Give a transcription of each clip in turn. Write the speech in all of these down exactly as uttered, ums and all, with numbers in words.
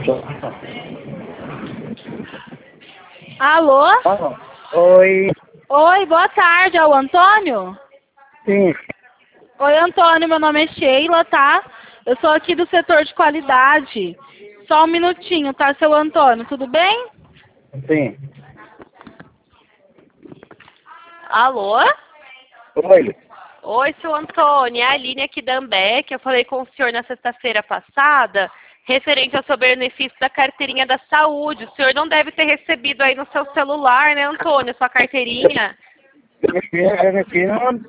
Alô? Oi. Oi, boa tarde, é o Antônio? Sim. Oi, Antônio, meu nome é Sheila, tá? Eu sou aqui do setor de qualidade. Só um minutinho, tá, seu Antônio, tudo bem? Sim. Alô? Oi. Oi, seu Antônio, é a Aline aqui da Ambec. Eu falei com o senhor na sexta-feira passada, referente ao seu benefício da carteirinha da saúde. O senhor não deve ter recebido aí no seu celular, né, Antônio, sua carteirinha? Aqui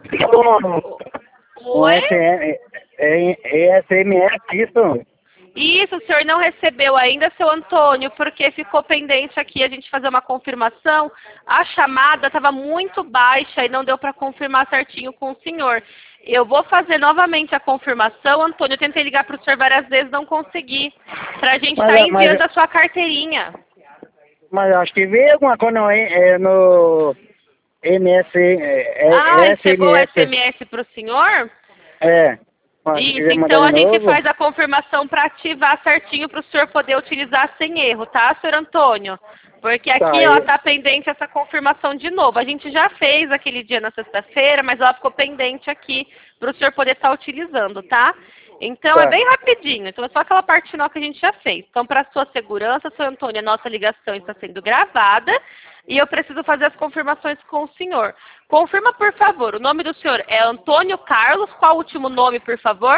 não. Um Oi? S M, é, é S M S, isso? Isso, o senhor não recebeu ainda, seu Antônio, porque ficou pendente aqui a gente fazer uma confirmação. A chamada estava muito baixa e não deu para confirmar certinho com o senhor. Eu vou fazer novamente a confirmação, Antônio. Eu tentei ligar para o senhor várias vezes, não consegui. Para a gente estar Mas, tá é, mas- enviando a sua carteirinha. Mas acho que veio alguma coisa no, é, no M S, é, é, Ah, chegou o S M S. S M S para o senhor? É. Mas se Isso, quiser mandar então a de gente novo, faz a confirmação para ativar certinho para o senhor poder utilizar sem erro, tá, senhor Antônio? Porque tá, aqui, ó, eu- tá pendente essa confirmação de novo. A gente já fez aquele dia na sexta-feira, mas ela ficou pendente aqui para o senhor poder estar utilizando, tá? Então é Tá. bem rapidinho, então é só aquela parte final que a gente já fez. Então, para sua segurança, senhor Antônio, a nossa ligação está sendo gravada e eu preciso fazer as confirmações com o senhor. Confirma, por favor, o nome do senhor é Antônio Carlos, qual o último nome, por favor?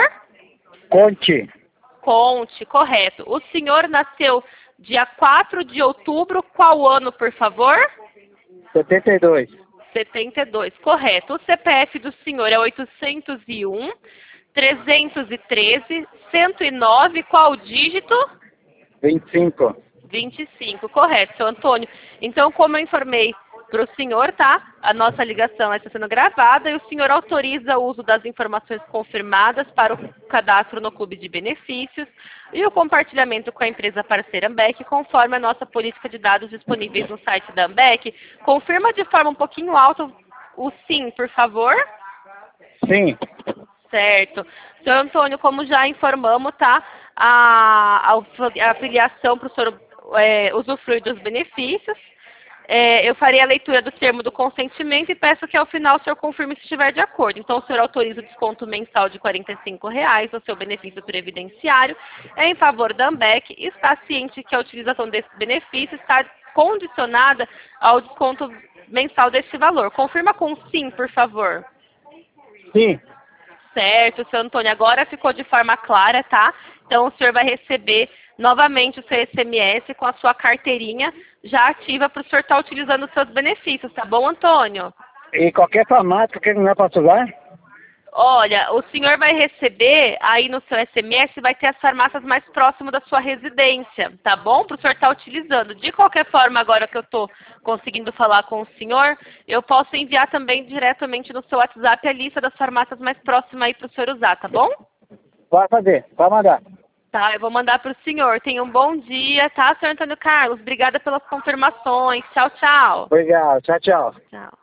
Conte. Conte, correto. O senhor nasceu dia quatro de outubro, qual ano, por favor? setenta e dois. setenta e dois, correto. O C P F do senhor é oitocentos e um, trezentos e treze, cento e nove, qual o dígito? vinte e cinco. vinte e cinco, correto, seu Antônio. Então, como eu informei para o senhor, tá? A nossa ligação está sendo gravada e o senhor autoriza o uso das informações confirmadas para o cadastro no Clube de Benefícios e o compartilhamento com a empresa parceira Ambec, conforme a nossa política de dados disponíveis no site da Ambec. Confirma de forma um pouquinho alta o sim, por favor. Sim. Certo. Senhor Antônio, como já informamos, tá? A, a, a filiação para o senhor é, usufruir dos benefícios. É, eu farei a leitura do termo do consentimento e peço que ao final o senhor confirme se estiver de acordo. Então, o senhor autoriza o desconto mensal de quarenta e cinco reais no seu benefício previdenciário em favor da Ambec e está ciente que a utilização desse benefício está condicionada ao desconto mensal deste valor. Confirma com sim, por favor. Sim. Certo, seu Antônio. Agora ficou de forma clara, tá? Então, o senhor vai receber novamente o seu S M S com a sua carteirinha já ativa para o senhor estar utilizando os seus benefícios, tá bom, Antônio? E qualquer farmácia que não é para usar? Olha, o senhor vai receber aí no seu S M S, vai ter as farmácias mais próximas da sua residência, tá bom? Para o senhor estar utilizando. De qualquer forma, agora que eu estou conseguindo falar com o senhor, eu posso enviar também diretamente no seu WhatsApp a lista das farmácias mais próximas aí para o senhor usar, tá bom? Pode fazer, pode mandar. Tá, eu vou mandar para o senhor. Tenha um bom dia, tá, senhor Antônio Carlos? Obrigada pelas confirmações. Tchau, tchau. Obrigado, tchau, tchau. Tchau.